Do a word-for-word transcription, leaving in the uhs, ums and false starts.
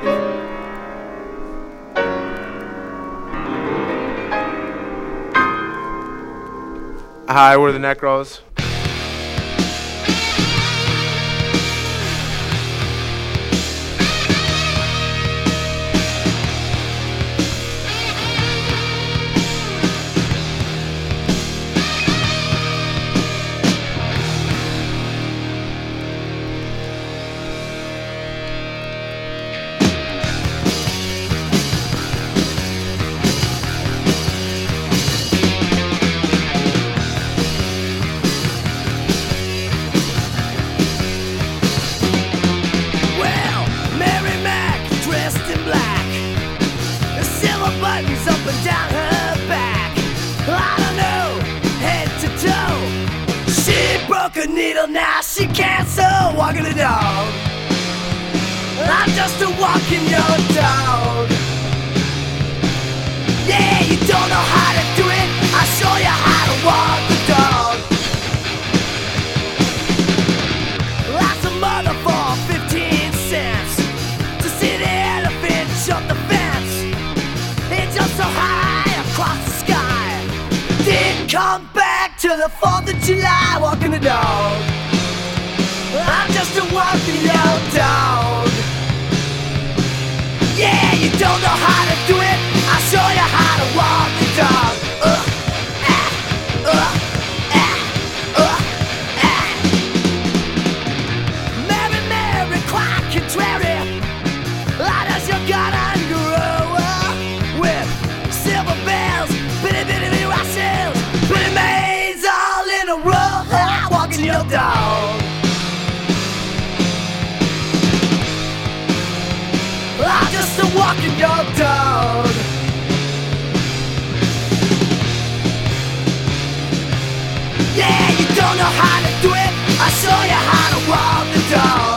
Hi, we're the Necros. Buttons up and down her back. I don't know, head to toe. She broke a needle, now she can't sew. Walking the dog. I'm just a walking your dog. Yeah, you don't know how to do it, I'll show you how to walk the dog. Lots of mother for fifteen cents to see the elephant jump the fence. It jumped so high across the sky. Didn't come back till the fourth of July. Walking the dog. I'm just a walking your dog. Yeah, you don't know how to do it, I'll show you how to walk the dog. Uh, ah, uh, ah, uh, ah. Mary, Mary, quite contrary. Why does your garden grow with silver bells, bitty bitty bitty rushes, pretty maids all in a row? Ah, walking your dog. I'm just a walking your dog. Yeah, you don't know how to do it, I'll show you how to walk the dog.